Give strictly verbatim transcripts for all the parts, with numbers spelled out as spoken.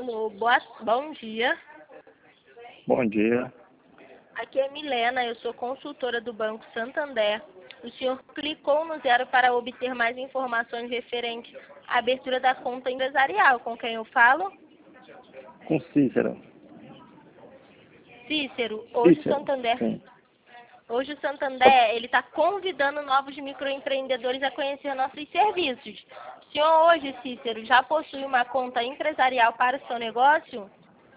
Alô, boa, bom dia. Bom dia. Aqui é Milena, eu sou consultora do Banco Santander. O senhor clicou no zero para obter mais informações referentes à abertura da conta empresarial. Com quem eu falo? Com Cícero. Cícero, hoje o Cícero, Santander, sim. hoje o Santander ele está convidando novos microempreendedores a conhecer nossos serviços. O senhor hoje, Cícero, já possui uma conta empresarial para o seu negócio?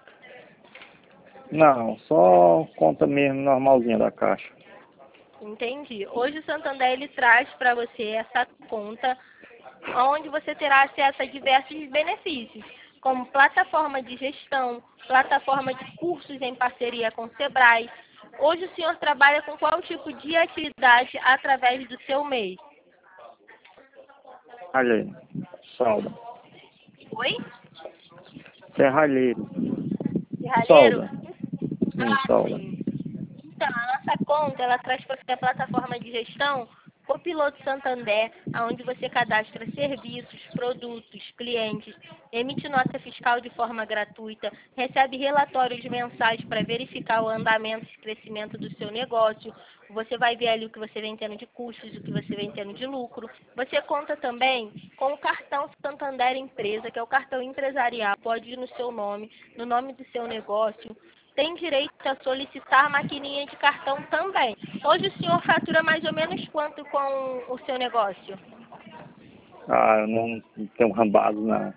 Não, só conta mesmo normalzinha da Caixa. Entendi. Hoje o Santander ele traz para você essa conta, onde você terá acesso a diversos benefícios, como plataforma de gestão, plataforma de cursos em parceria com o Sebrae. Hoje o senhor trabalha com qual tipo de atividade através do seu M E I? Ralheiro. Solda. Oi? Serralheiro. Serralheiro? Solda. Sim, Ah, solda. sim. Então, a nossa conta, ela traz para você a plataforma de gestão Copiloto Santander, onde você cadastra serviços, produtos, clientes, emite nota fiscal de forma gratuita, recebe relatórios mensais para verificar o andamento e crescimento do seu negócio. Você vai ver ali o que você vem tendo de custos, o que você vem tendo de lucro. Você conta também com o cartão Santander Empresa, que é o cartão empresarial, pode ir no seu nome, no nome do seu negócio. Tem direito a solicitar maquininha de cartão também. Hoje o senhor fatura mais ou menos quanto com o seu negócio? Ah, eu não tenho uma base, não.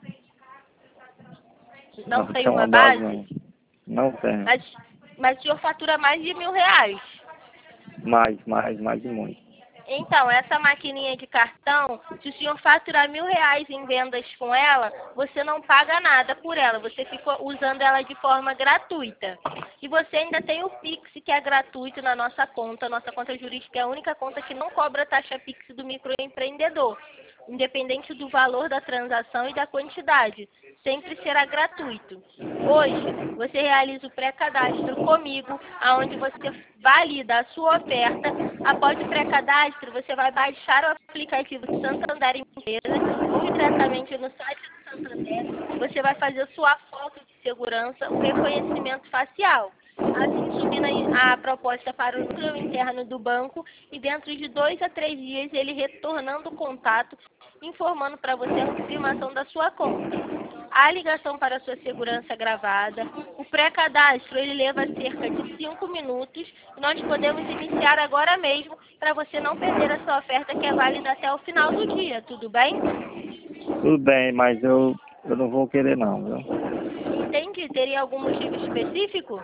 Não Não tem tenho uma uma base, base? não. Não tenho. Mas, mas o senhor fatura mais de mil reais. Mais, mais, mais de muito. Então, essa maquininha de cartão, se o senhor faturar mil reais em vendas com ela, você não paga nada por ela. Você fica usando ela de forma gratuita. E você ainda tem o Pix, que é gratuito na nossa conta. Nossa conta jurídica é a única conta que não cobra taxa Pix do microempreendedor, independente do valor da transação e da quantidade. Sempre será gratuito. Hoje, você realiza o pré-cadastro comigo, aonde você valida a sua oferta. Após o pré-cadastro, você vai baixar o aplicativo do Santander Empresa ou diretamente no site do Santander. Você vai fazer sua foto de segurança, o reconhecimento facial. Assim, subindo a proposta para o núcleo interno do banco e dentro de dois a três dias ele retornando o contato, informando para você a confirmação da sua conta. A ligação para a sua segurança gravada. O pré-cadastro ele leva cerca de cinco minutos e nós podemos iniciar agora mesmo para você não perder a sua oferta que é válida até o final do dia, tudo bem? Tudo bem, mas eu, eu não vou querer não, viu? Entendi. Teria algum motivo específico?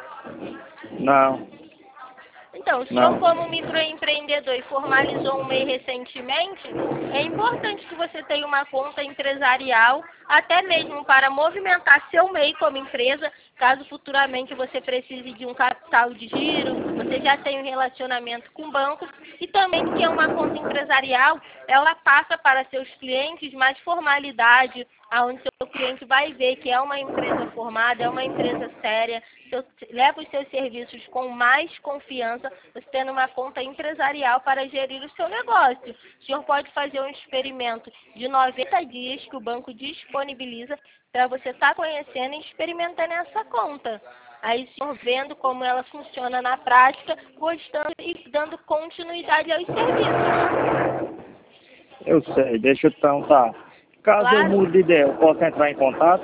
Não, Então, o senhor não. como microempreendedor e formalizou um M E I recentemente, é importante que você tenha uma conta empresarial, até mesmo para movimentar seu M E I como empresa, caso futuramente você precise de um capital de giro, você já tem um relacionamento com o banco, e também porque é uma conta empresarial, ela passa para seus clientes mais formalidade, aonde seu cliente vai ver que é uma empresa formada, é uma empresa séria, seu, leva os seus serviços com mais confiança, você tendo uma conta empresarial para gerir o seu negócio. O senhor pode fazer um experimento de noventa dias que o banco disponibiliza para você estar conhecendo e experimentando essa conta. Aí o senhor vendo como ela funciona na prática, gostando e dando continuidade aos serviços. Eu sei, deixa eu então, tá. Caso eu Claro? mude de ideia, eu posso entrar em contato?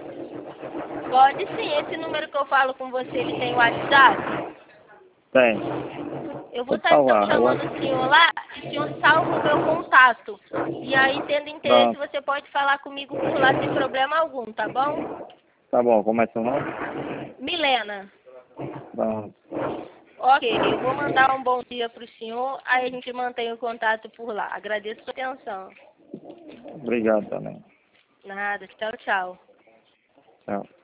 Pode sim. Esse número que eu falo com você, ele tem WhatsApp? Tem. Eu vou Pode estar então salvar. chamando Eu... o senhor lá e o senhor salva o meu contato. E aí, tendo interesse, Pronto. você pode falar comigo por lá sem problema algum, tá bom? Tá bom, como é seu nome? Milena. Pronto. Ok, eu vou mandar um bom dia para o senhor, aí a gente mantém o contato por lá. Agradeço a sua atenção. Obrigado também. Nada, tchau, tchau. Tchau.